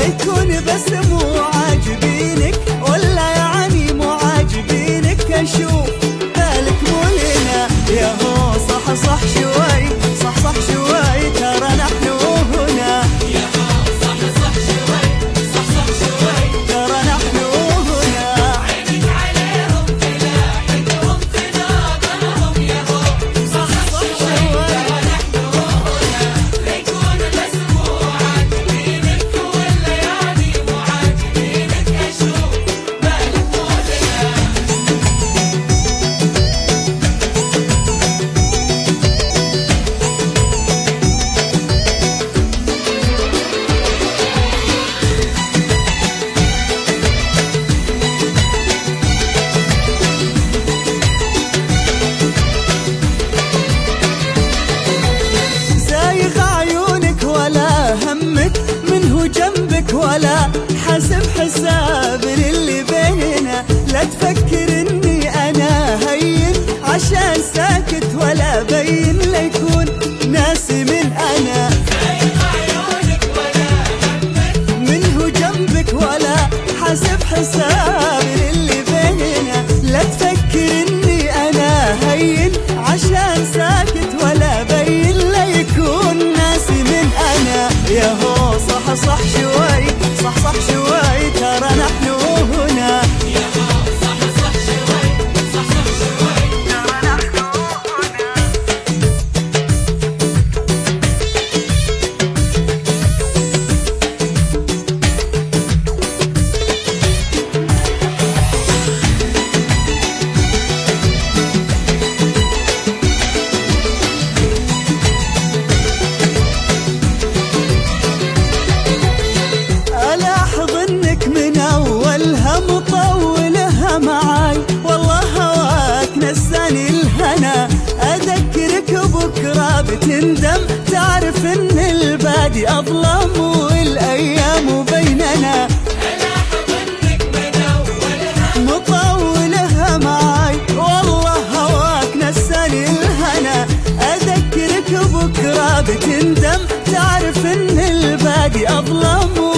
يكون بس مو عاجبينك ولا يعني مو عاجبينك، اشوف بالك مو لنا يا هو. صح صح شوي، صح صح شوي، ترى نحن هنا يا هو. صح صح شوي، صح صح شوي، ترى نحن هنا. عينك عليهم تلاحقهم تناظرهم يا هو. صح صح شوي، ترى نحن هنا. ليكون بس مو عاجبينك ولا يعني مو عاجبينك، اشوف بالك مو لنا. زايغ عيونك ولا همك منه جنبك ولا حسب حساب اللي بيننا. لا تفكر اني انا هين عشان ساكت ولا بين، ليكون ناسي من انا. زايغ عيونك ولا همك منه جنبك ولا حسب حساب اللي بيننا. لا تفكر اني انا هين عشان ساكت ولا بين، ليكون ناسي من انا يا هو. صح صح شوي، صح صح شوي، ترى نحن هنا يا هو. صح صح شوي، صح صح شوي، ترى نحن هنا. ألاحظ إنك من أولها مطولها معاي، والله هواك نساني الهنا. أذكرك بكرة بتندم، تعرف إن البادي أظلم والأيام بيننا. ألاحظ إنك من أولها مطولها معاي، والله هواك نساني الهنا. أذكرك بكرة بتندم، تعرف إن البادي أظلم